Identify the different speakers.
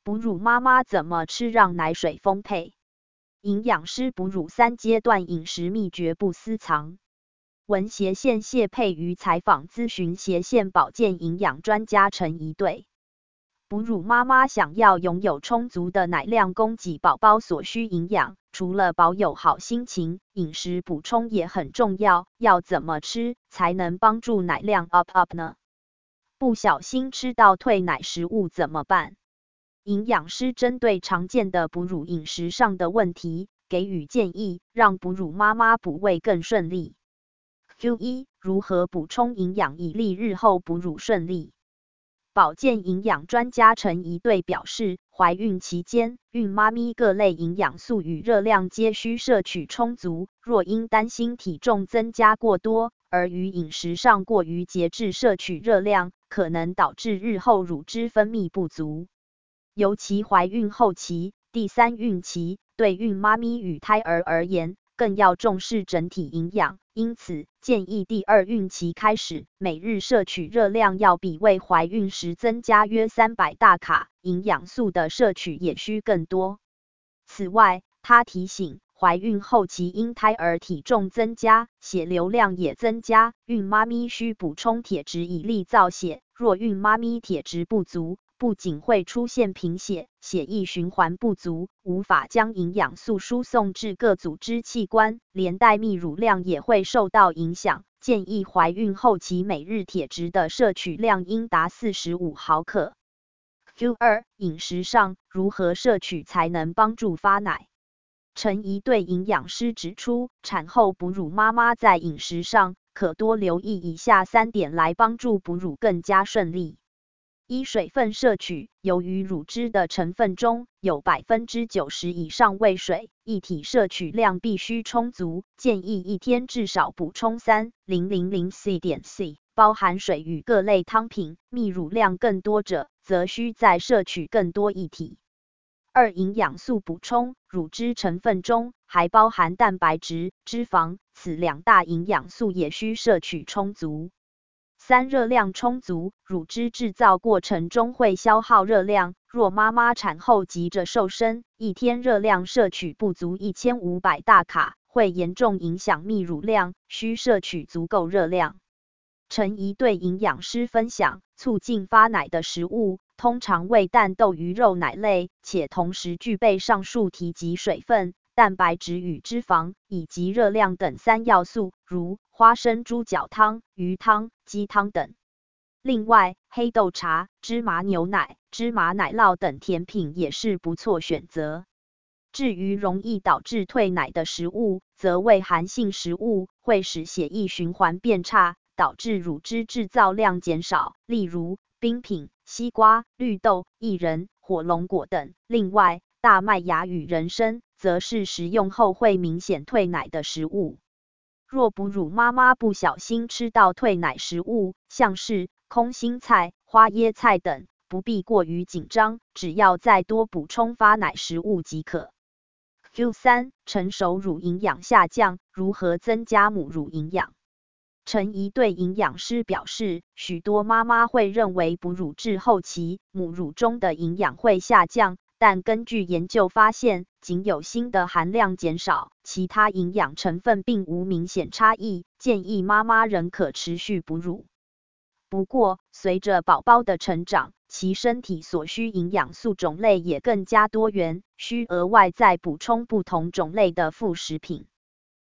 Speaker 1: 哺乳妈妈怎么吃让奶水丰沛？营养师哺乳3阶段饮食秘诀不私藏。文斜线谢佩瑜采访咨询斜线保健营养专家陈怡对。哺乳妈妈想要拥有充足的奶量供给宝宝所需营养，除了保有好心情，饮食补充也很重要。要怎么吃才能帮助奶量 up 呢？不小心吃到退奶食物怎么办？营养师针对常见的哺乳饮食上的问题，给予建议，让哺乳妈妈哺喂更顺利。Q1 如何补充营养以利日后哺乳顺利？保健营养专家陈怡对表示，怀孕期间，孕妈咪各类营养素与热量皆需摄取充足，若因担心体重增加过多，而于饮食上过于节制摄取热量，可能导致日后乳汁分泌不足。尤其怀孕后期、第3孕期，对孕妈咪与胎儿而言，更要重视整体营养，因此建议第2孕期开始，每日摄取热量要比未怀孕时增加约300大卡，营养素的摄取也需更多。此外，他提醒，怀孕后期因胎儿体重增加，血流量也增加，孕妈咪需补充铁质以利造血，若孕妈咪铁质不足，不仅会出现贫血、血液循环不足，无法将营养素输送至各组织器官，连带泌乳量也会受到影响。建议怀孕后期每日铁质的摄取量应达45毫克。Q2 饮食上如何摄取才能帮助发奶？陈怡对营养师指出，产后哺乳妈妈在饮食上可多留意以下3点来帮助哺乳更加顺利。1、水分摄取，由于乳汁的成分中有90%以上为水，液体摄取量必须充足，建议一天至少补充3000 c.c， 包含水与各类汤品，泌乳量更多者，则需再摄取更多液体。2、营养素补充，乳汁成分中还包含蛋白质、脂肪，此2大营养素也需摄取充足。3、热量充足，乳汁制造过程中会消耗热量，若妈妈产后急着瘦身，一天热量摄取不足1500大卡，会严重影响泌乳量，需摄取足够热量。陈怡对营养师分享，促进发奶的食物通常为蛋、豆、鱼肉奶类，且同时具备上述提及水分、蛋白质与脂肪，以及热量等3要素，如花生猪脚汤、鱼汤、鸡汤等。另外，黑豆茶、芝麻牛奶、芝麻奶酪等甜品也是不错选择。至于容易导致退奶的食物，则为寒性食物，会使血液循环变差，导致乳汁制造量减少，例如冰品、西瓜、绿豆、薏仁、火龙果等。另外，大麦芽与人参则是食用后会明显退奶的食物。若哺乳妈妈不小心吃到退奶食物，像是空心菜、花椰菜等，不必过于紧张，只要再多补充发奶食物即可。Q3 成熟乳营养下降，如何增加母乳营养？陈怡对营养师表示，许多妈妈会认为哺乳至后期，母乳中的营养会下降，但根据研究发现，仅有锌的含量减少，其他营养成分并无明显差异，建议妈妈仍可持续哺乳。不过，随着宝宝的成长，其身体所需营养素种类也更加多元，需额外再补充不同种类的副食品。